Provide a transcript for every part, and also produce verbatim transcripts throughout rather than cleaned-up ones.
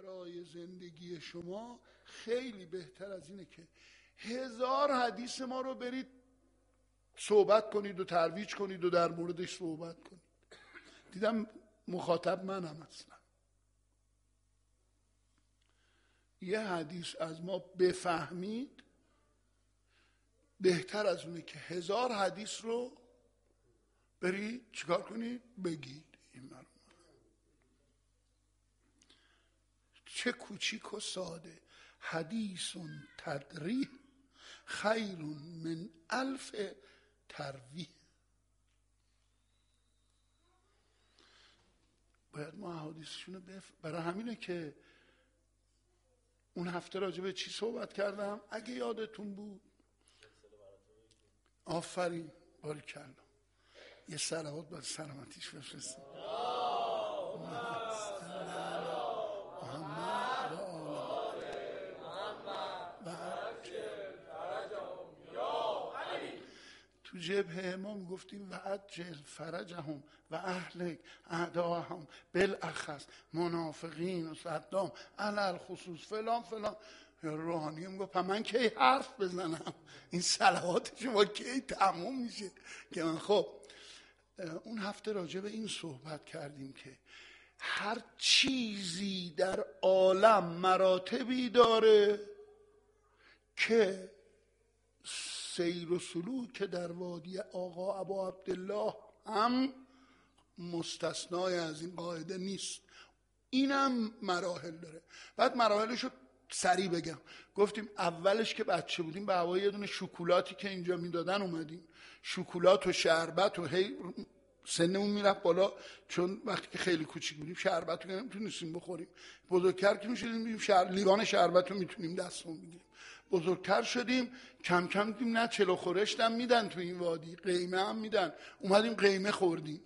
برای زندگی شما خیلی بهتر از اینه که هزار حدیث ما رو برید صحبت کنید و ترویج کنید و در موردش صحبت کنید. دیدم مخاطب منم اصلا. یه حدیث از ما بفهمید بهتر از اونه که هزار حدیث رو برید چیکار کنید؟ بگید. این مرمون چه کوچیک و ساده. حدیث تدریح خیر من الف ترویح. باید ما حدیثشون بف... برای همینه که اون هفته راجع به چی صحبت کردم اگه یادتون بود؟ آفرین، باریکلا. یه صلوات بر سلامتیش بفرستیم. تو جبهه ما میگفتیم و عجل فرجهم و اهلک اعداهم بالاخص منافقین و صدام علل خصوص فلان فلان. یا روحانی میگفت من کی حرف بزنم؟ این صلوات شما کی تموم میشه؟ که من خب اون هفته راجع به این صحبت کردیم که هر چیزی در عالم مراتبی داره که سیر و سلوک که در وادی آقا ابا عبدالله هم مستثنای از این قاعده نیست. اینم مراحل داره. بعد مراحلشو سریع بگم. گفتیم اولش که بچه بودیم به هوای یه دونه شکلاتی که اینجا میدادن اومدیم. شکلات و شربت و هی سنمون میرفت بالا، چون وقتی که خیلی کوچیک بودیم شربت رو نمیتونستیم بخوریم. بزرگتر که میشدیم شر... لیوان شربت رو میتونیم دستمون بگیریم. بزرگتر شدیم کم کم دیدیم نه چلو خورشت هم میدن تو این وادی، قیمه هم میدن. اومدیم قیمه خوردیم.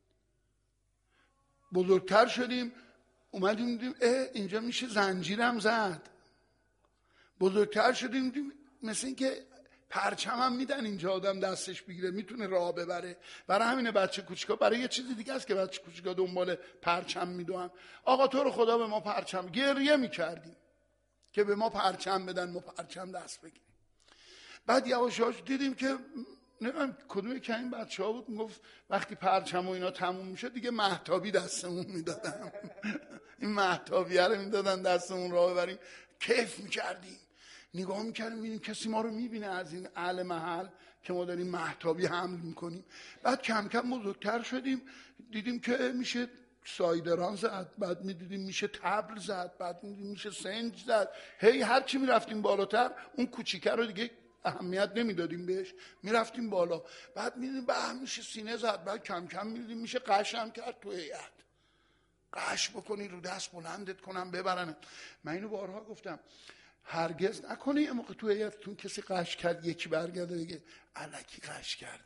بزرگتر شدیم اومدیم دیدیم اه اینجا میشه زنجیرم زد. بزرگتر شدیم دیدیم مثل این که پرچم هم میدن اینجا آدم دستش بگیره میتونه راه ببره. برای همینه بچه کوچیکا برای یه چیزی دیگه است که بچه کوچیکا دنبال پرچم میدوئن. آقا تو رو خدا به ما پرچم. گریه میکردیم که به ما پرچم بدن، ما پرچم دست بگیریم. بعد یواش یواش دیدیم که نمیدونم کدوم که این بچه ها بود میگفت وقتی پرچم و اینا تموم میشه دیگه مهتابی دستمون میدادن. این مهتابیه رو میدادن دستمون راه ببریم. کیف میکردیم، نگاه میکردیم ببینیم کسی ما رو میبینه از این اهل محل که ما داریم مهتابی حمل میکنیم. بعد کم کم بزرگتر شدیم دیدیم که میشه سایدران زد، بعد میدیدیم میشه تبل زد، بعد میدیدیم میشه سنج زد. هی هر چی میرفتیم بالاتر اون کوچیکه رو دیگه اهمیت نمیدادیم بهش، میرفتیم بالا. بعد میدیدیم به میشه سینه زد. بعد کم کم میدیدیم میشه قش هم کرد تو هیئت. قش بکنی رو دست بلندت کنم ببرن. من اینو بارها گفتم هرگز نکنی یه موقع تو هیئتتون کسی قش کرد یکی برگرده بگه الکی قش کرده.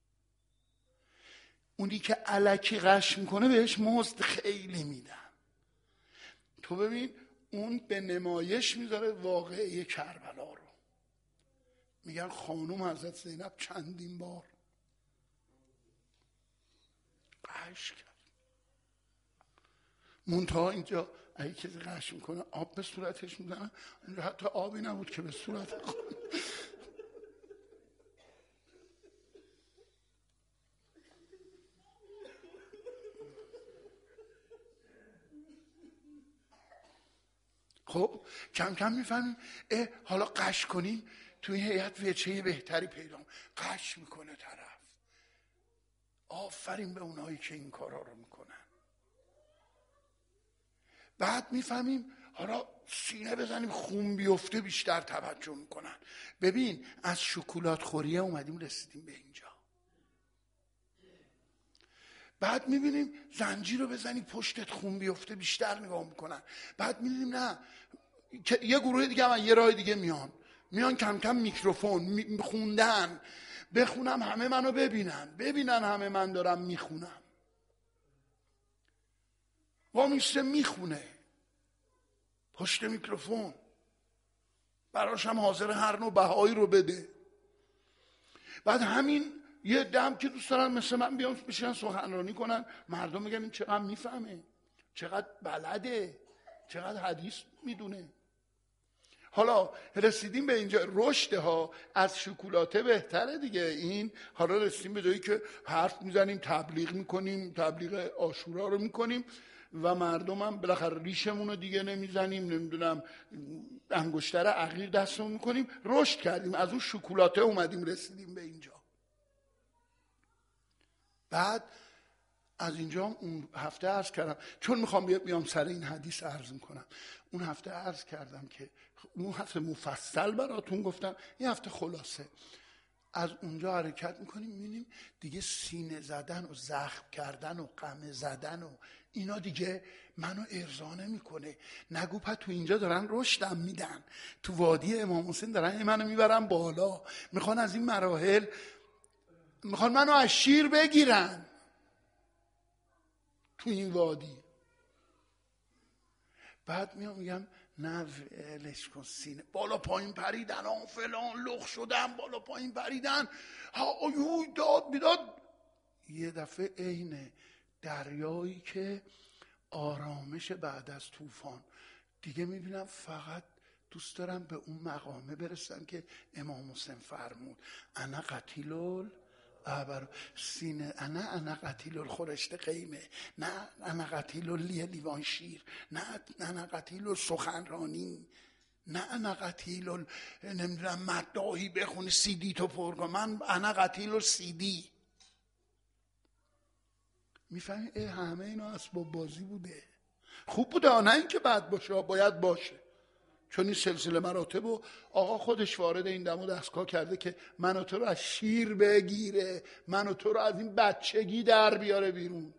اونی که الکی قش میکنه بهش مزد خیلی میدن. تو ببین اون به نمایش میذاره واقعه کربلا رو. میگن خانوم حضرت زینب چندین بار قش کرد. منتها اینجا اگه کسی قش میکنه آب به صورتش میزنن، اونجا حتی آبی نبود که به صورت خود. خب کم کم میفهمیم اه حالا قش کنیم توی هیئت وجهه بهتری پیدا قش میکنه طرف. آفرین به اونایی که این کارا رو میکنن. بعد میفهمیم حالا سینه بزنیم خون بیفته بیشتر توجه میکنن. ببین از شکلات خوریه اومدیم رسیدیم به اینجا. بعد میبینیم زنجیر رو بزنی پشتت خون بیفته بیشتر نگاه میکنن. بعد میبینیم نه یه گروه دیگه هم یه راه دیگه میان میان کم کم میکروفون میخوندن. بخونم همه منو ببینن، ببینن همه من دارم میخونم. وامیسته میخونه پشت میکروفون، براش هم حاضر هر نوع بهایی رو بده. بعد همین یه دم که دوست دارن مثل من بیان بشن سخنرانی کنن، مردم میگن این چقدر میفهمه، چقدر بلده، چقدر حدیث میدونه. حالا رسیدیم به اینجا، رشد ها از شکلاته بهتره دیگه. این حالا رسیدیم به جایی که حرف میزنیم، تبلیغ میکنیم، تبلیغ عاشورا رو میکنیم و مردم هم بالاخره ریشمون رو دیگه نمیزنیم، نمیدونم انگشتر عقیق دستمون میکنیم. رشد کردیم، از اون شکلاته اومدیم رسیدیم به اینجا. بعد از اینجا اون هفته عرض کردم، چون میخوام بیام سر این حدیث عرض میکنم، اون هفته عرض کردم که اون هفته مفصل براتون گفتم، این هفته خلاصه. از اونجا حرکت میکنیم میبینیم دیگه سینه زدن و زخم کردن و غم زدن و اینا دیگه منو ارضا نمیکنه. نگو پا تو اینجا دارن رشدم میدن، تو وادی امام حسین دارن منو میبرن بالا، میخوان از این مراحل، میخوان منو از شیر بگیرن تو این وادی. بعد میام میگم نه ولش کن، سینه بالا پایین پریدن ها فلان، لخ شدن، بالا پایین پریدن، ها اوی داد بیداد. یه دفعه عین دریایی که آرامش بعد از طوفان، دیگه میبینم فقط دوست دارم به اون مقامه برسم که امام حسین فرمود انا قتیل ابر سینه، انا انا قتیل الخورشت قیمه، نه انا قتیل لیه لیوان شیر، نه انا قتیل سخنرانی، نه انا قتیل نمیدونم مداحی بخونی سیدی تو پر کن، من انا قتیل سیدی. میفهمی ای همه اینا اسباب بازی بوده. خوب بوده، نه اینکه بد باشه، باید باشه، چون این سلسله مراتب و آقا خودش وارد این دم و دستگاه کرده که منو تو رو از شیر بگیره، منو تو رو از این بچگی در بیاره بیرون.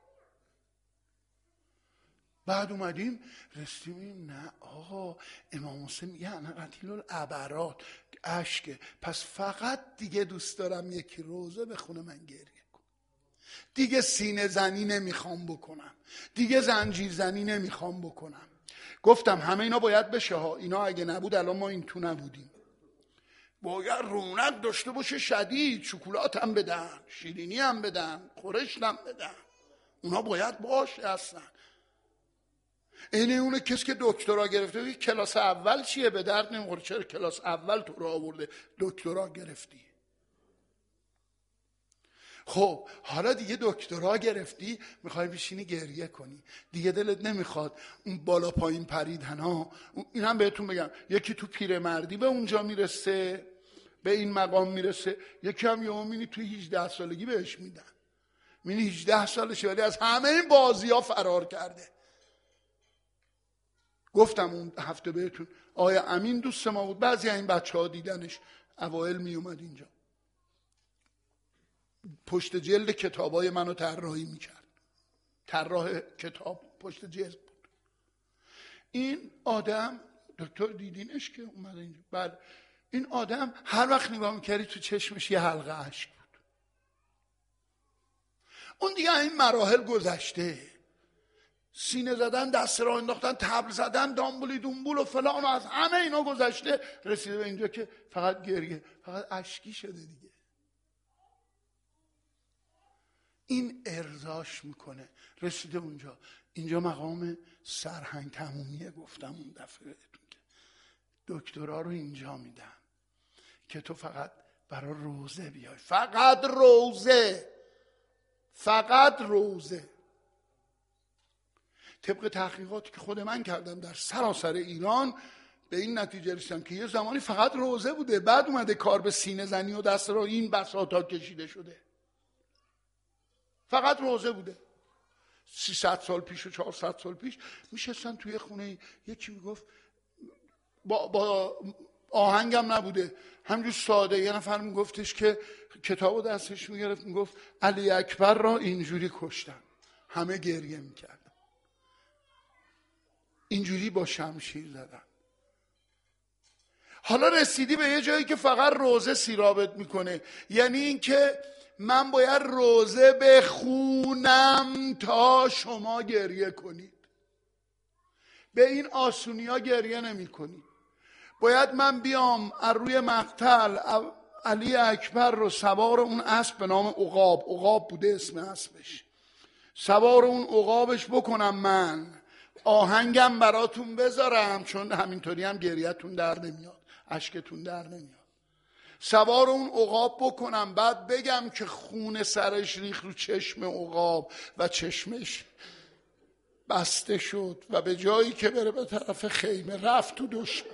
بعد اومدیم رسیدیم نه آقا امام حسین میگه انا قتیل العبرات، اشکه، پس فقط دیگه دوست دارم یکی روزه بخونه من گریه کنم، دیگه سینه زنی نمیخوام بکنم، دیگه زنجیر زنی نمیخوام بکنم. گفتم همه اینا باید بشه ها، اینا اگه نبود الان ما این تو نبودیم. باید رونق داشته باشه شدید، شکلات هم بدن، شیرینی هم بدن، خورشت هم بدن، اونا باید باشه اصلا. اینه اونه کسی که دکترا گرفته کلاس اول چیه به درد نمیخوره، چرا کلاس اول تو رو آورده دکترا گرفتی؟ خب حالا دیگه دکترا گرفتی، میخوای بشینی گریه کنی، دیگه دلت نمیخواد اون بالا پایین پریدن ها. این هم بهتون بگم، یکی تو پیرمردی به اونجا میرسه، به این مقام میرسه، یکی هم یومینی توی هجده سالگی بهش میدن، میبینی هجده سالشه ولی از همه این بازی ها فرار کرده. گفتم اون هفته بهتون آیا امین دوست ما بود، بعضی این بچه ها دیدنش اوائل میومد اینجا، پشت جلد کتابای منو طراحی میکرد، طراح کتاب پشت جلد بود. این آدم دکتر دیدینش که اومد اینجا، بعد این آدم هر وقت نگاه میکردی تو چشمش یه حلقه اشک بود. اون دیگه این مراحل گذشته، سینه زدن، دست را انداختن، تبل زدن، دامبولی دنبول و فلان و از همه اینا گذشته، رسیده به اینجا که فقط گریه، فقط اشکی شده دیگه. این ارضاش میکنه، رسیده اونجا. اینجا مقام سرهنگ تمومیه، گفتم اون دفعه بهتون که دکترا رو اینجا میدن که تو فقط برای روزه بیای، فقط روزه، فقط روزه. طبق تحقیقاتی که خود من کردم در سراسر ایران به این نتیجه رسیدم که یه زمانی فقط روزه بوده، بعد اومده کار به سینه زنی و دست را این بساطا کشیده شده. فقط روزه بوده. سیصد سال پیش و چهارصد سال پیش میشستن توی خونه، یکی میگفت با, با آهنگم نبوده، همجور ساده، یه نفر میگفتش که کتابو دستش میگرفت میگفت علی اکبر را اینجوری کشتن، همه گریه میکردن، اینجوری با شمشیر زدن. حالا رسیدی به یه جایی که فقط روزه سیرابت میکنه، یعنی این که من باید روزه بخونم تا شما گریه کنید. به این آسونی ها گریه نمی کنید. باید من بیام از روی مقتل علی اکبر رو سوار اون اسب به نام عقاب، عقاب بوده اسم اسبش، سوار اون عقابش بکنم من، آهنگم براتون بذارم، چون همینطوری هم گریتون در نمیاد، اشکتون در نمیاد. سوار اون عقاب بکنم، بعد بگم که خون سرش ریخ رو چشم عقاب و چشمش بسته شد و به جایی که بره به طرف خیمه رفت تو دشمن.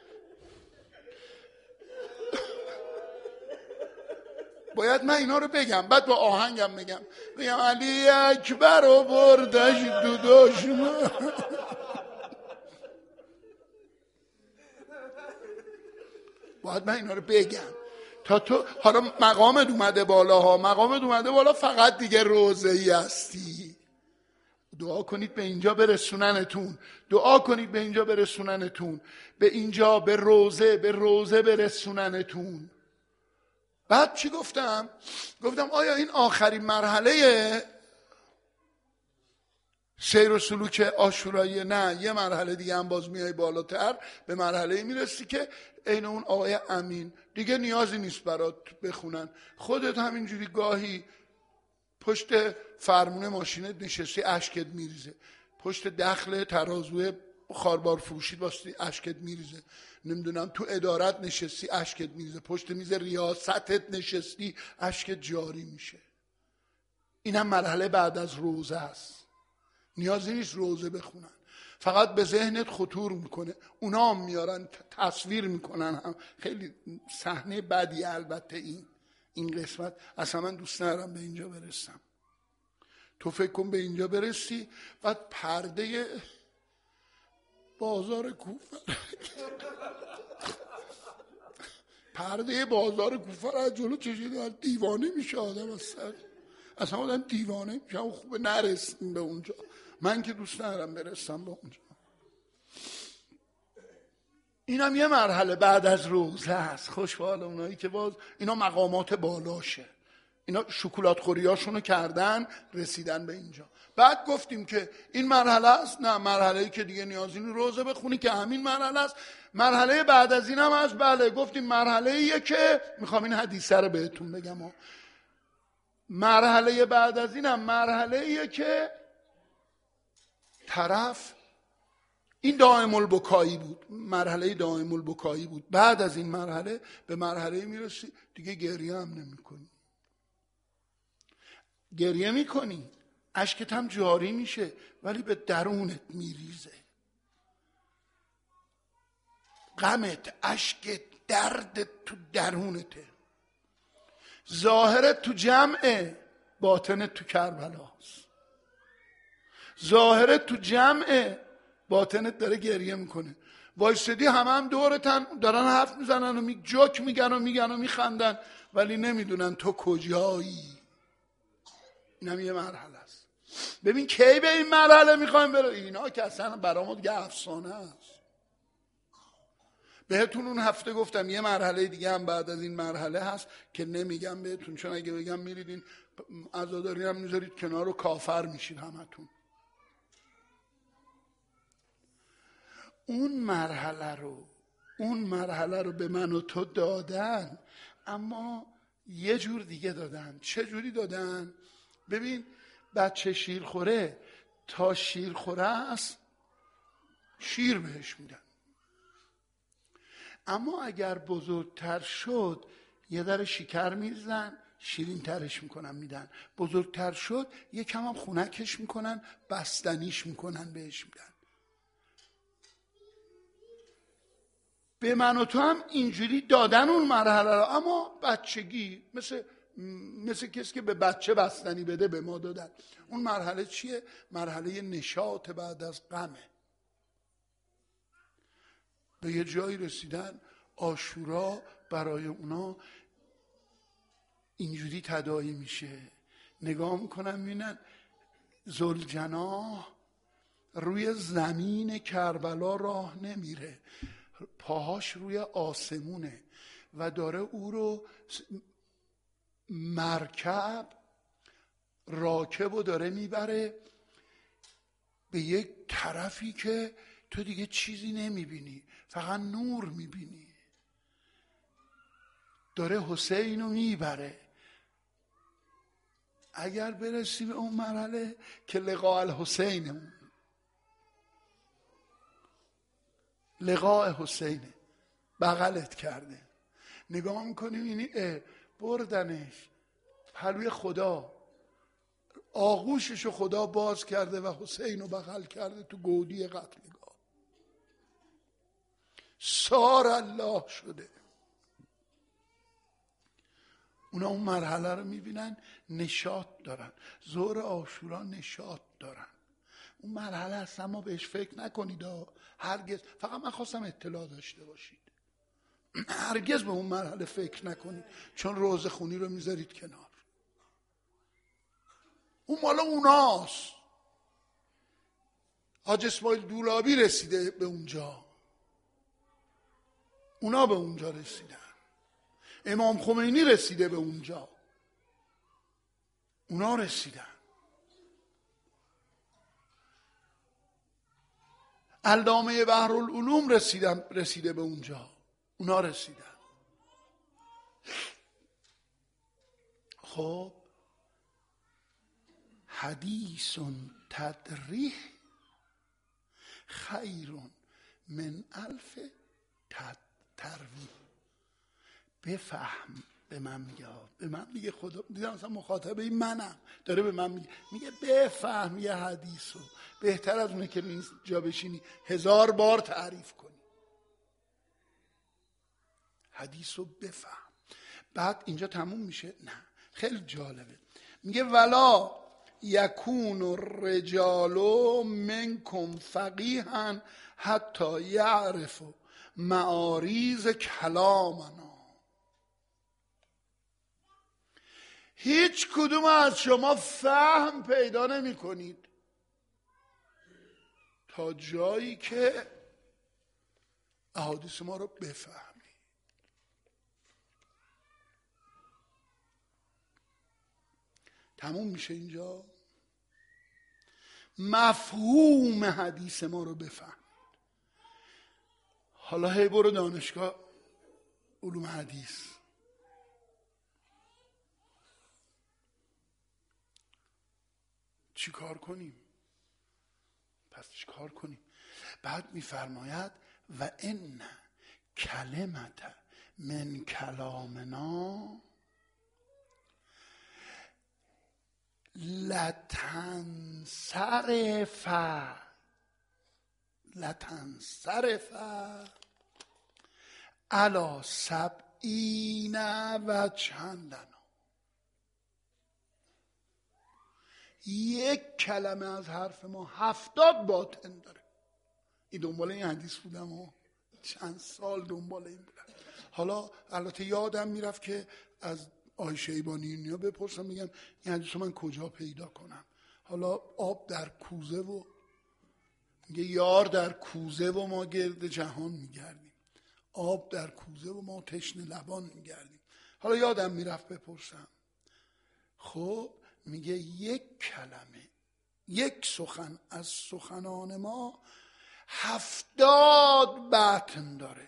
باید من اینا رو بگم، بعد با آهنگم بگم بگم علی اکبر رو بردش دو دشمن. باید من اینا رو بگم تا تو حالا مقامت اومده بالا ها، مقامت اومده بالا، فقط دیگه روضه‌ای هستی. دعا کنید به اینجا برسوننتون، دعا کنید به اینجا برسوننتون، به اینجا، به روضه، به روضه برسوننتون. بعد چی گفتم؟ گفتم آیا این آخرین مرحله سیر و سلوک عاشورایی؟ نه، یه مرحله دیگه هم باز میای بالاتر، به مرحله میرسی که این اون آقای امین دیگه نیازی نیست برات بخونن، خودت همینجوری گاهی پشت فرمون ماشینت نشستی اشکت میریزه، پشت دخل ترازوی خاربار فروشید واسه اشکت میریزه، نمیدونم تو ادارت نشستی اشکت میریزه، پشت میز ریاستت نشستی اشکت جاری میشه. اینم مرحله بعد از روزه است. نیازی نیست روزه بخونن، فقط به ذهنت خطور میکنه، اونا هم میارن تصویر میکنن هم. خیلی صحنه بدی البته این این قسمت، اصلا من دوست ندارم به اینجا برسم. تو فکر کن به اینجا برسی، بعد پرده بازار کوفه پرده بازار کوفه از جلو چشیده، دیوانه میشه آدم، اصلا اصلا آدم دیوانه میشه. خوبه نرسیم به اونجا، من که دوست ندارم برسم به اونجا. اینم یه مرحله بعد از روزه است. خوشحال اونایی که باز اینا مقامات بالاشه، اینا شکلات خوریاشونو کردن رسیدن به اینجا. بعد گفتیم که این مرحله است، نه مرحله‌ای که دیگه نیازی نیست روزه بخونی که همین مرحله است. مرحله بعد از اینم هست، بله گفتیم مرحله‌ایه که میخوام این حدیثه رو بهتون بگم ها. مرحله بعد از اینم مرحله‌ایه که طرف این دائم البکایی بود، مرحله دائم البکایی بود. بعد از این مرحله به مرحله میرسی دیگه گریه هم نمی کنی، گریه میکنی اشکت هم جاری میشه ولی به درونت میریزه، غمت، اشکت، دردت تو درونته. ظاهرت تو جمعه، باطنت تو کربلاست. ظاهرت تو جمعه، باطنت داره گریه میکنه. وایسادی همه هم دورتن دارن حرف میزنن و می جوک میگن و میگن و میخندن ولی نمیدونن تو کجایی. اینم یه مرحله است. ببین کی به این مرحله میخوایم برو، اینا که اصلا برامون دیگه افسانه است. بهتون اون هفته گفتم یه مرحله دیگه هم بعد از این مرحله هست که نمیگم بهتون، چون اگه بگم میریدین عزاداری هم میذارید کنار و کافر میشید همتون. اون مرحله رو اون مرحله رو به من و تو دادن، اما یه جور دیگه دادن. چه جوری دادن؟ ببین بچه شیر خوره تا شیر خوره است شیر بهش میدن، اما اگر بزرگتر شد یه در شکر میزن شیرین ترش میکنن میدن، بزرگتر شد یه کم هم خونکش میکنن بستنیش میکنن بهش میدن. به من و تو هم اینجوری دادن اون مرحله رو، اما بچگی مثل مثل کسی که به بچه بستنی بده به ما دادن. اون مرحله چیه؟ مرحله نشاط بعد از غمه. به یه جایی رسیدن عاشورا برای اونا اینجوری تداعی میشه، نگاه میکنن میبینن ذوالجناح روی زمین کربلا راه نمیره، پاهاش روی آسمونه و داره او رو مرکب راکب و داره میبره به یک طرفی که تو دیگه چیزی نمیبینی، فقط نور میبینی. داره حسین رو میبره. اگر برسی به اون مرحله که لقاء الحسین، لقاء حسینه، بغلت کرده، نگاه میکنیم اینی بردنش پلوی خدا، آغوششو خدا باز کرده و حسین رو بغل کرده تو گودی قتلگاه. سار الله شده. اونا اون مرحله رو میبینن نشاط دارن، ظهر عاشورا نشاط دارن. اون مرحله اصلا ما بهش فکر نکنید هرگز، فقط من خواستم اطلاع داشته باشید. هرگز به اون مرحله فکر نکنید، چون روزه خونی رو میذارید کنار. اون مال اوناست. حاج اسماعیل دولابی رسیده به اونجا، اونا به اونجا رسیدن. امام خمینی رسیده به اونجا، اونا رسیدن. علامه بحرالعلوم رسیدن رسیده به اونجا، اونا رسیدن. خب حدیث تدریح خیر من الف ترویح. بفهم، به من میگه، به من میگه خدا، دیدم مثلا مخاطبه منم داره به من میگه، میگه بفهم یه حدیثو، بهتر از اونه که نیست جا بشینی هزار بار تعریف کنی. حدیثو بفهم. بعد اینجا تموم میشه؟ نه، خیلی جالبه. میگه ولا یکون الرجال منکم فقیها حتی یعرف معاریض کلامنا. هیچ کدوم از شما فهم پیدا نمی کنید تا جایی که احادیث ما رو بفهمید. تموم میشه اینجا. مفهوم حدیث ما رو بفهم. حالا هی برو دانشگاه علوم حدیث، چی کار کنیم؟ پس چی کار کنیم؟ بعد میفرماید و ان کلمت من کلامنا لتنصرف لتنصرف علی سبعین وجها لنا. یک کلمه از حرف ما هفتاد باطن داره. این دنبال این حدیث بودم و چند سال دنبال این بودم. حالا البته یادم میرفت که از آی شیبانی اینیا بپرسم، میگم این حدیث رو من کجا پیدا کنم. حالا آب در کوزه و میگه یار در کوزه و ما گرد جهان میگردیم، آب در کوزه و ما تشنه لبان میگردیم. حالا یادم میرفت بپرسم. خب میگه یک کلمه، یک سخن از سخنان ما هفتاد بطن داره.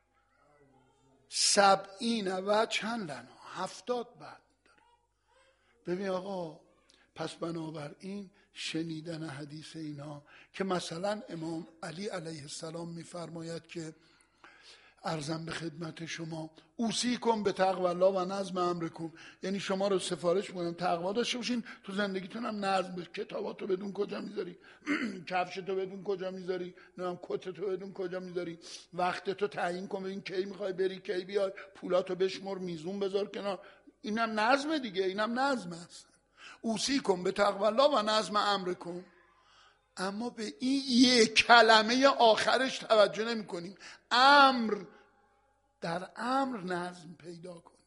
سبعین وجها لنا، هفتاد بطن داره. ببین آقا، پس بنابراین شنیدن حدیث اینا که مثلا امام علی علیه السلام میفرماید که عرضم به خدمت شما اوصیکم به تقوی الله و نظم امرکم، یعنی شما رو سفارش میکنم تقوا داشته باشین، تو زندگیتون هم نظم بشه. کتاباتو بدون کجا میذاری، کفشتو بدون کجا میذاری، نمیدونم کتتو بدون کجا میذاری، وقتتو تعیین کن ببین کی میخوای بری کی بیای، پولاتو بشمر میزون بذار کنار. اینم نظم دیگه، اینم نظم است. اوصیکم به تقوی الله و نظم امرکم. اما به این یک کلمه آخرش توجه نمی کنیم. امر، در امر نظم پیدا کنید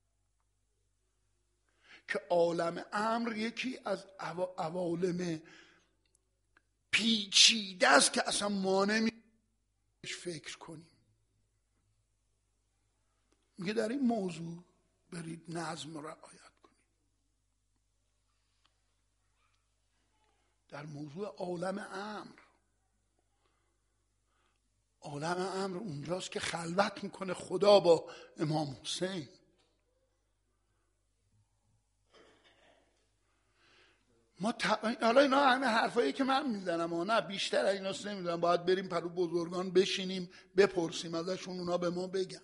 که عالم امر یکی از عوالم پیچیده است که اصلا ما نمی‌شیم فکر کنیم. میگه در این موضوع برید نظم رو رعایت کنید. در موضوع عالم امر، عالم امر اونجاست که خلوت میکنه خدا با امام حسین. ما ت... حالا اینا همه حرفایی که من میزنم و نه بیشتر از ایناست نمیدونم. باید بریم پرو بزرگان بشینیم بپرسیم ازشون، اونا به ما بگن.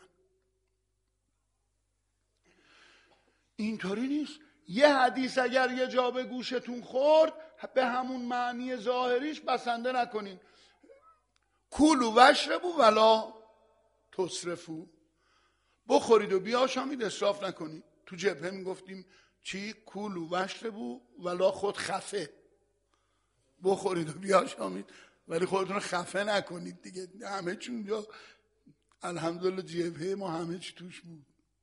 اینطوری نیست. یه حدیث اگر یه جا به گوشتون خورد به همون معنی ظاهریش بسنده نکنین. کولو وشربو ولا تسرفو، بخورید و بیاشامید، اسراف نکنید. تو جبهه میگفتیم چی؟ کولو وشربو ولا خود خفه، بخورید و بیاشامید ولی خودتون خفه نکنید دیگه. همه چی اونجا الحمدلله جبهه ما همه چی توش بود.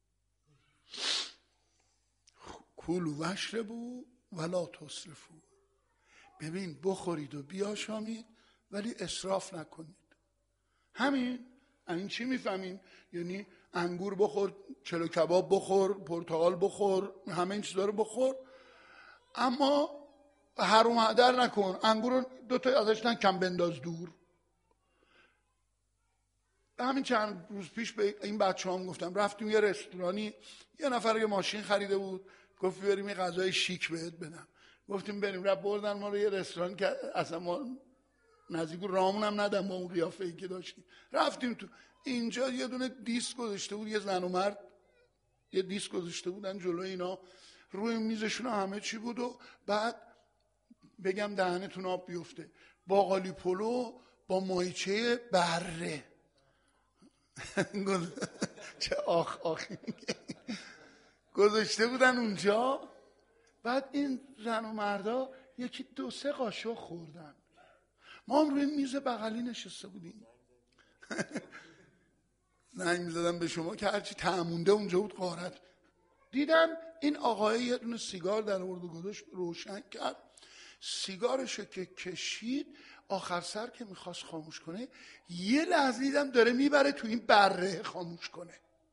کولو وشربو ولا تسرفو، ببین بخورید و بیاشامید ولی اسراف نکنید. همین. این چی میفهمیم؟ یعنی انگور بخور، چلو کباب بخور، پرتقال بخور، همه این چیزا رو بخور، اما حروم هدر نکن. انگور رو دوتا ازش نکن بنداز دور. همین چند روز پیش به این بچه هم گفتم، رفتیم یه رستورانی، یه نفر یه ماشین خریده بود، گفت بریم یه غذای شیک بهت بدم. گفتیم بریم. رفت بردن ما رو یه رستوران که اصلا ما نزدیک رامون هم ندم با اون قیافه‌ای که داشتیم. رفتیم تو اینجا یه دونه دیسک گذاشته بود، یه زن و مرد یه دیسک گذاشته بودن جلوی اینا، روی میزشون همه چی بود. و بعد بگم دهنتون آب بیفته، باقالی پلو با ماهیچه بره. چه آخ آخی گذاشته بودن اونجا. بعد این زن و مردا یکی دو سه قاشق خوردن. ما هم روی میز بغلی نشسته بودیم. زنگ میزدم به شما که هرچی تعمونده اونجا بود غارت. دیدم این آقای یه دونه سیگار در آورد و گذاشت روشن کرد. سیگارشو که کشید، آخر سر که میخواست خاموش کنه، یه لحظه دیدم داره میبره تو این بره خاموش کنه.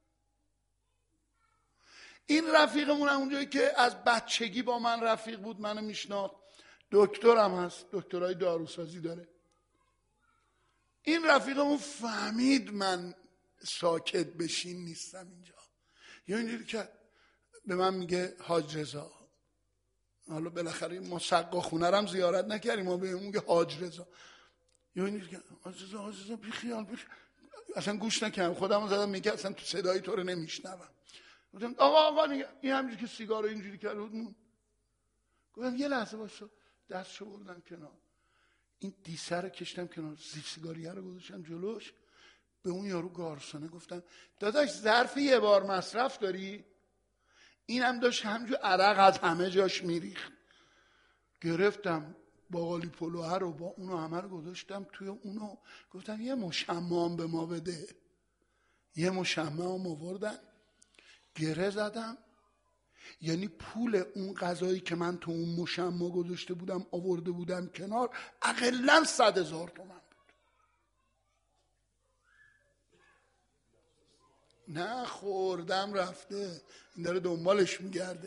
این رفیقمون اونجایی که از بچگی با من رفیق بود، منو میشناخت، دکترم هست، دکترای داروسازی داره. این رفیقمون فهمید من ساکت بشین نیستم اینجا. یا اینجوری که به من میگه حاج رضا، حالا بالاخره ما سقا خونه رو هم زیارت نکردیم، ما بهمون میگه حاج رضا. یا اینجوری که حاج رضا حاج رضا بی خیال بی خیال. اصلا گوش نکردم، خودمو زدم میگه اصلا تو صدای تو رو نمیشنوم. گفتم آقا آقا نگه. این همینجوری که سیگارو اینجوری کرد بود. گفتم یه لحظه واسه، دستشو بردم کنار، این دیسه رو کشتم کنار، سیگاریه رو گذاشتم جلوش. به اون یارو گارسونه گفتم داداش ظرف یه بار مصرف داری؟ اینم داشت همجور عرق از همه جاش میریخت. گرفتم باقالی پلوه رو با اونو همه رو گذاشتم توی اونو، گفتم یه مشمع به ما بده. یه مشمع هم آوردن، گره زدم. یعنی پول اون غذایی که من تو اون مشمع گذاشته بودم آورده بودم کنار، اقلاً صد هزار تومن بود. نه خوردم رفته، این داره دنبالش میگرده.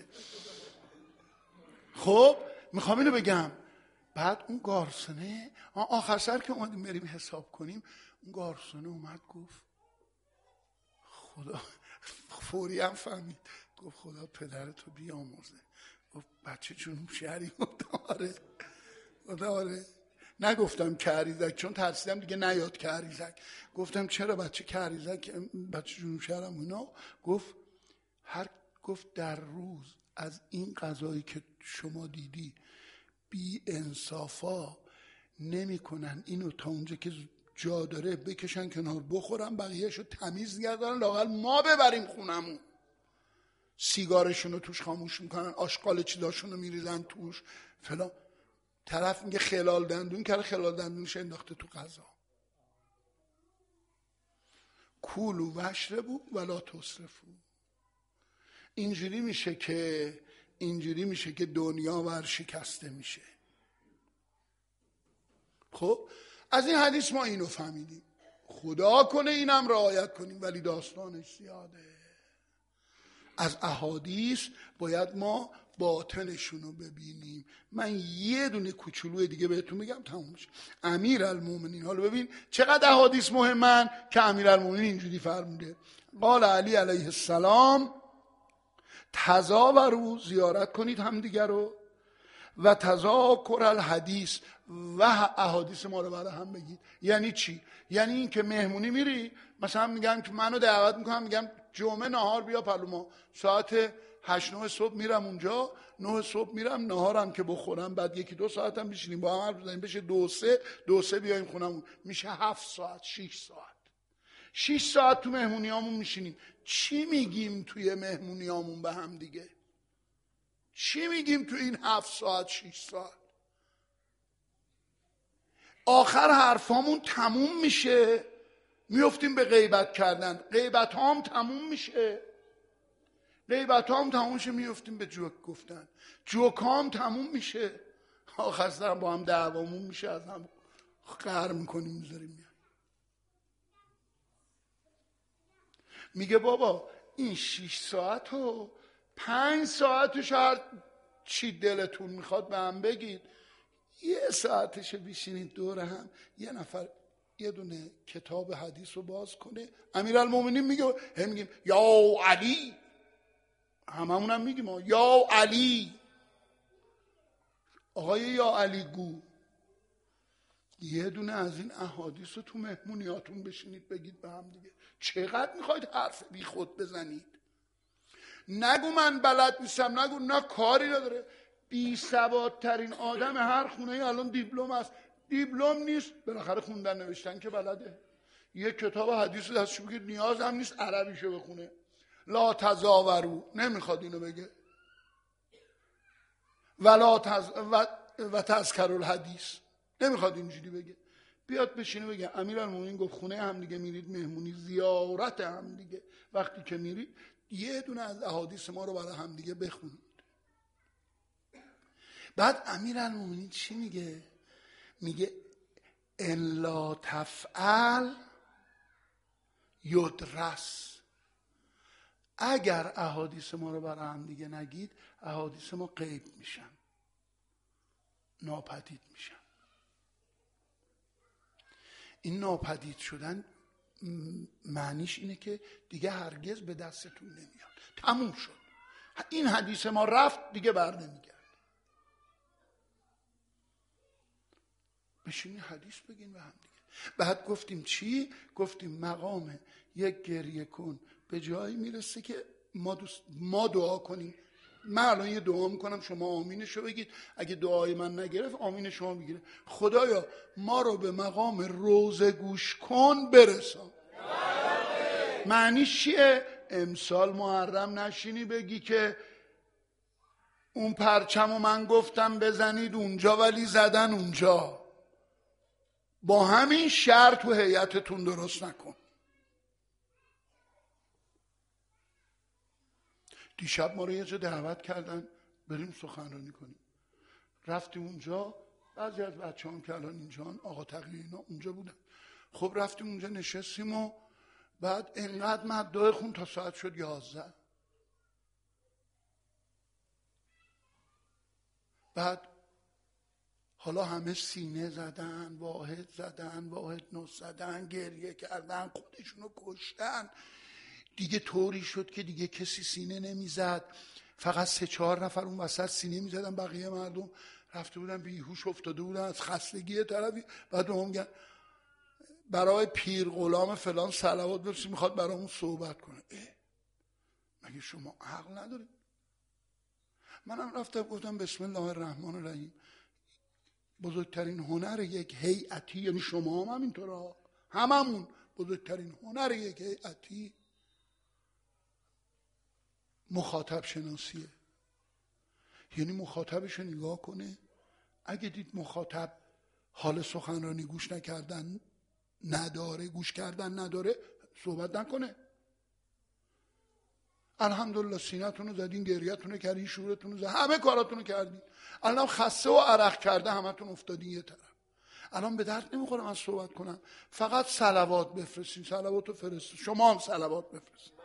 خب میخوام اینو بگم. بعد اون گارسونه آخر سر که اومدیم بریم حساب کنیم، اون گارسونه اومد گفت خدا، فوری هم فهمید، گفت خدا پدرتو بیامرزه. گفت بچه جنوب شهری؟ گفت آره. گفت آره. نگفتم کریزک چون ترسیدم دیگه نیاد کریزک. گفتم چرا بچه کریزک، بچه جنوب شهرم اینا؟ گفت هر گفت در روز از این غذایی که شما دیدی بی انصافا نمی کنن اینو تا اونجا که جا داره بکشن کنار بخورن، بقیهشو تمیز گردن، لااقل ما ببریم خونمون. سیگارشونو توش خاموش میکنن، آشغال چیزاشونو میریزن توش فلان. طرف میگه خلال دندون کرده، خلال دندونش انداخته تو غذا. کولو وشربو ولا تسرفو. اینجوری میشه که اینجوری میشه که دنیا ورشکسته میشه. خب از این حدیث ما اینو فهمیدیم، خدا کنه اینم رعایت کنیم، ولی داستانش زیاده. از احادیث باید ما باطنشونو ببینیم. من یه دونه کوچولوی دیگه بهتون بگم تموم میشه. امیرالمومنین، حالا ببین چقدر احادیث مهمن که امیرالمومنین اینجوری فرموده. قال علی علیه السلام تزاوروا، زیارت کنید همدیگه رو، و تذاکر الحدیث و احادیث ما رو برای هم بگید. یعنی چی؟ یعنی این که مهمونی میری، مثلا میگم که منو دعوت میکنم، میگم جمعه نهار بیا پلوما، ساعت هشت نه صبح میرم اونجا، نه صبح میرم نهارم که بخورم، بعد یکی دو ساعت هم بشینیم با هم حرف بزنیم، بشه دو سه دو سه بیایم خونمون، میشه هفت ساعت شش ساعت شش ساعت تو مهمونیامون میشینیم. چی میگیم توی مهمونیامون به هم دیگه؟ چی میگیم تو این هفت ساعت شش ساعت؟ آخر حرفامون تموم میشه، میفتیم به غیبت کردن، غیبت هم تموم میشه، غیبت هم تموم میشه، میفتیم به جوک گفتن، جوک هم تموم میشه، آخر سر با هم دعوامون میشه، از هم قهر میکنیم میذاریم میاد. میگه بابا این شش ساعت و پنج ساعتش هر چی دلتون میخواد به هم بگید، یه ساعتش بشینید دور هم، یه نفر یه دونه کتاب حدیث رو باز کنه. امیرالمومنین میگه، هم میگیم یا علی، هممون هم میگیم یا علی، آقای یا علی گو، یه دونه از این احادیث رو تو مهمونیاتون بشینید بگید به هم دیگه. چقدر میخواید حرف بی خود بزنید؟ نگو من بلد نیستم، نگو نه کاری نداره. بی سوادترین آدم هر خونه ای الان دیپلم است، دیپلم نیست، بالاخره خوندن نوشتن که بلده. یه کتاب حدیث دستش بگید، نیاز هم نیست عربیشو بخونه. لا تزاورو نمیخواد اینو بگه، ولا تز و, و تذکر الحدیث نمیخواد اینجوری بگه. بیاد بشینه بگه امیرالمومنین گفت خونه هم دیگه میرید مهمونی، زیارت هم دیگه، وقتی که میرید یه دونه از احادیث ما رو برای هم دیگه بخونید. بعد امیرالمومنین چی میگه؟ میگه ان لا تفعل یدرس، اگر احادیث ما رو برای هم دیگه نگید، احادیث ما غیب میشن، ناپدید میشن. این ناپدید شدن معنیش اینه که دیگه هرگز به دستتون نمیاد، تموم شد، این حدیث ما رفت دیگه بر نمیگرد. بشینی حدیث بگین به هم دیگه. بعد گفتیم چی؟ گفتیم مقام یک گریه کن به جایی میرسه که ما, دوست ما دعا کنیم. من الان یه دعا میکنم، شما آمینشو بگید، اگه دعای من نگرفت آمین شما بگیره. خدایا ما رو به مقام روزه گوش کن برسان. معنیش چیه؟ امسال محرم نشینی بگی که اون پرچمو من گفتم بزنید اونجا ولی زدن اونجا. با همین شر تو هیئتتون درست نکن. دیشب ما رو یه جا دعوت کردن بریم سخنرانی کنیم، رفتیم اونجا، بعضی از بچه هم که الان اینجا آقا تقیی اینا اونجا بودن. خب رفتیم اونجا نشستیم و بعد انقدر مدعای خون تا ساعت شد یازده. بعد حالا همه سینه زدن، واحد زدن، واحد نص زدن، گریه کردن، خودشونو کشتن. دیگه طوری شد که دیگه کسی سینه نمیزد، فقط سه چهار نفر اون وسط سینه میزدن، بقیه مردم رفته بودن بیهوش افتاده بودن از خستگی طرفی. بعد هم میگن برای پیر غلام فلان صلوات برسید، میخواد برامون صحبت کنه. اه مگه شما عقل ندارید؟ منم رفتم گفتم بسم الله الرحمن الرحیم. بزرگترین هنر یک هیئتی، یعنی شما هم همینطور، هممون بزرگترین هنر یک هیئتی مخاطب شناسیه. یعنی مخاطبش رو نگاه کنه، اگه دید مخاطب حال سخنرانی گوش نکردن نداره، گوش کردن نداره، صحبت نکنه. الحمدلله سینه‌تون رو زدین، گریه‌تون رو کردین، شورتون رو زدین، همه کاراتون رو کردین. الان خسته و عرق کرده همتون افتادین یه طرف. الان به درد نمیخوره من صحبت کنم، فقط صلوات بفرستین. صلواتو فرست، شما هم صلوات بفرستین.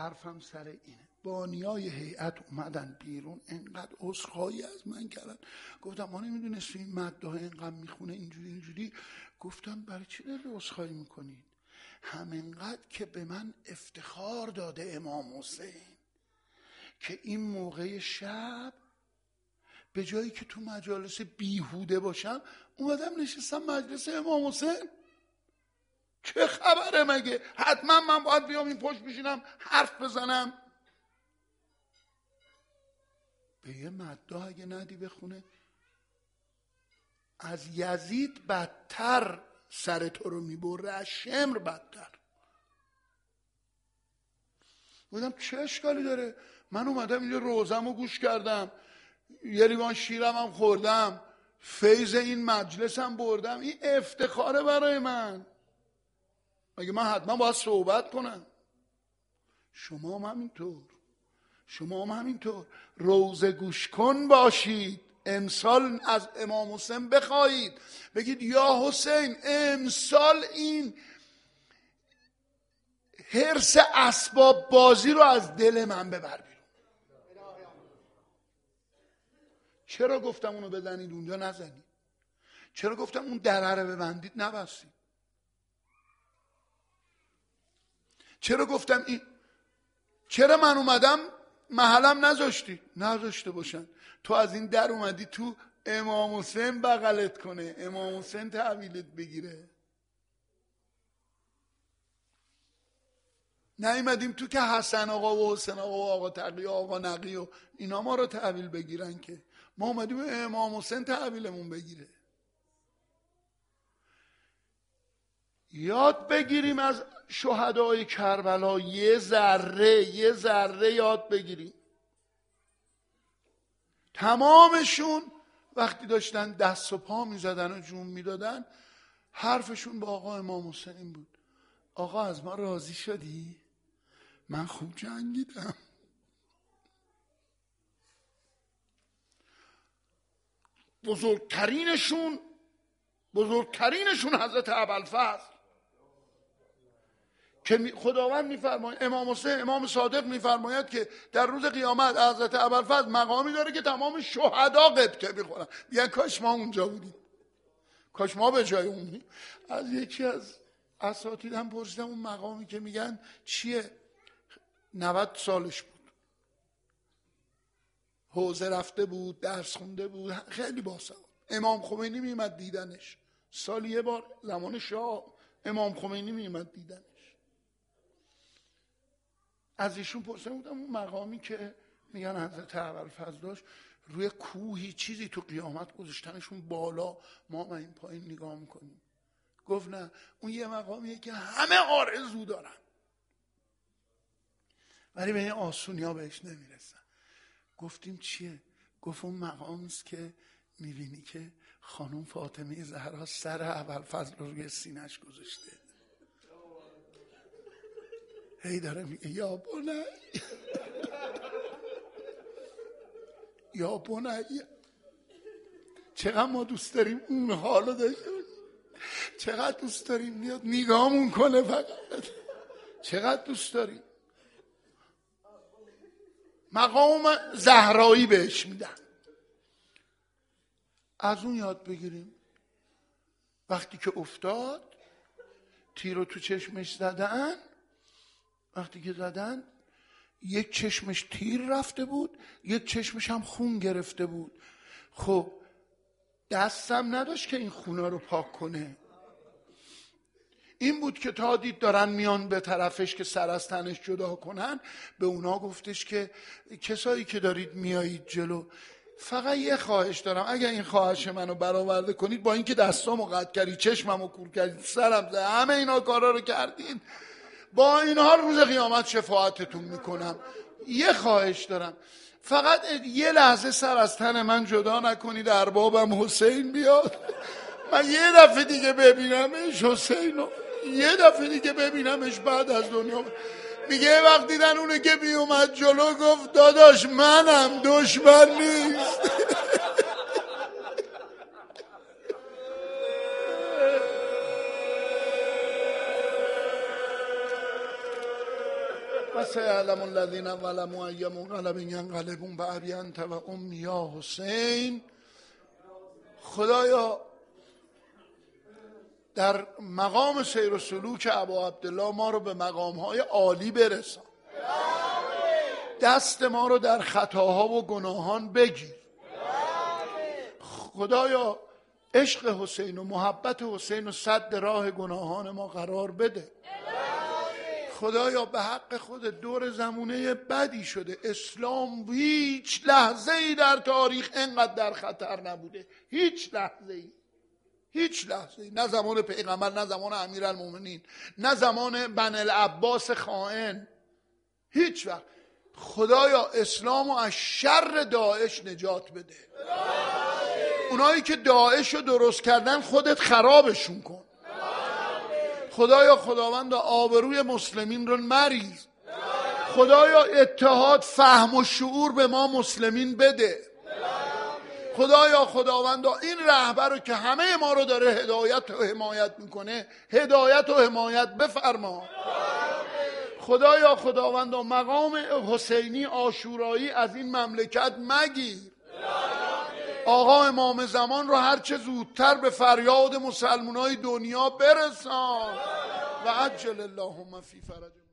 حرفم سر اینه. بانیای هیئت اومدن بیرون، انقدر عذرخواهی از من کردن. گفتم ما نمیدونستیم این مدده اینقدر میخونه اینجوری اینجوری. گفتم برای چی داری عذرخواهی میکنید؟ همینقدر که به من افتخار داده امام حسین که این موقع شب به جایی که تو مجالس بیهوده باشم اومدم نشستم مجلس امام حسین. چه خبره مگه؟ حتما من باید بیام این پشت بشینم حرف بزنم؟ به یه مدده اگه ندی بخونه از یزید بدتر سر تو رو میبره، از شمر بدتر. بودم چه اشکالی داره؟ من اومدم اینجا روزم رو گوش کردم، یه لیوان شیرم هم خوردم، فیض این مجلس هم بردم، این افتخاره برای من. مگه من حتما باید صحبت کنم؟ شما هم همینطور، شما هم همینطور روزه گوش کن باشید. امسال از امام حسین بخواهید، بگید یا حسین امسال این حرص اسباب بازی رو از دل من ببر بیرون. چرا گفتم اونو بزنید اونجا نزنید؟ چرا گفتم اون دره رو ببندید نبستید؟ چرا گفتم این؟ چرا من اومدم محلم نذاشتید؟ نذاشته باشن. تو از این در اومدی تو امام حسین بغلت کنه، امام حسین تحویلت بگیره. نیومدیم تو که حسن آقا و حسین آقا و آقا تقی و آقا نقی و اینا ما رو تحویل بگیرن، که ما اومدیم امام حسین تحویلمون بگیره. یاد بگیریم از شهدای کربلا، یه ذره یه ذره یاد بگیریم. تمامشون وقتی داشتن دست و پا میزدن و جون میدادن، حرفشون با آقا امام حسین این بود: آقا از ما راضی شدی؟ من خوب جنگیدم. بزرگترینشون بزرگترینشون حضرت ابوالفضل که خداوند میفرماید، امام حسین امام صادق میفرماید که در روز قیامت حضرت ابوالفضل مقامی داره که تمام شهدا قبطه میخورن. میگن کاش ما اونجا بودیم، کاش ما به جای اون بودیم. از یکی از اساتیدم پرسیدم اون مقامی که میگن چیه؟ نود سالش بود، حوزه رفته بود، درس خونده بود، خیلی باسواد. امام خمینی میمد دیدنش، سالی یه بار زمان شاه امام خمینی میمد دیدنش. از ایشون پرسیدم بودم اون مقامی که میگن حضرت ابوالفضل داشت، روی کوهی چیزی تو قیامت گذاشتنشون بالا، ما ما این پایین نگاه میکنیم. گفت نه، اون یه مقامیه که همه آرزو دارن ولی به این آسونی ها بهش نمیرسن. گفتیم چیه؟ گفت اون مقامست که میبینی که خانم فاطمه زهرا سر ابوالفضل رو روی سینه‌اش گذاشته، هی داره میگه یا بنی یا بنی. چقدر ما دوست داریم اون حالو داشته باشیم، چقدر دوست داریم میاد نگاهمون کنه فقط، چقدر دوست داریم. مقام زهرایی بهش میدن. از اون یاد بگیریم. وقتی که افتاد تیر رو تو چشمش زدن، وقتی که زدن یک چشمش تیر رفته بود، یک چشمش هم خون گرفته بود. خب دستم نداشت که این خونا رو پاک کنه. این بود که تا دید دارن میان به طرفش که سر از تنش جدا کنن، به اونا گفتش که کسایی که دارید میایید جلو، فقط یه خواهش دارم، اگر این خواهش منو برآورده کنید، با اینکه دستامو قطع کردید، چشممو کور کردید، سرم زد، همه اینا کارا رو کردید، با اینها روز قیامت شفاعتتون میکنم. یه خواهش دارم، فقط یه لحظه سر از تن من جدا نکنید، اربابم حسین بیاد، من یه دفعه دیگه ببینمش حسینو، یه دفعه دیگه ببینمش بعد از دنیا. میگه وقت دیدن اونه که بی اومد جلو، گفت داداش منم، دشمن نیست. و سیعلم الذین ظلموا ای منقلب ینقلبون بأبی انت و امی یا حسین. خدایا در مقام سیر و سلوک ابا عبدالله ما رو به مقام‌های عالی برسان. دست ما رو در خطاها و گناهان بگیر. خدایا عشق حسین و محبت حسین و صد راه گناهان ما قرار بده. خدایا به حق خود دور زمونه بدی شده. اسلام هیچ لحظه ای در تاریخ اینقدر در خطر نبوده. هیچ لحظه ای هیچ لحظه ای نه زمان پیغمبر، نه زمان امیرالمومنین، نه زمان بن العباس خائن، هیچ وقت. خدایا اسلامو از شر داعش نجات بده. اونایی که داعش رو درست کردن خودت خرابشون کن. خدایا خداوند آبروی مسلمین رو مریز. خدایا اتحاد، فهم و شعور به ما مسلمین بده. خدایا خداوند این رهبر رو که همه ما رو داره هدایت و حمایت میکنه، هدایت و حمایت بفرما. خدایا خداوند مقام حسینی عاشورایی از این مملکت مگیر. آقا امام زمان رو هرچه زودتر به فریاد مسلمانای دنیا برسان و عجل اللهم فی فرج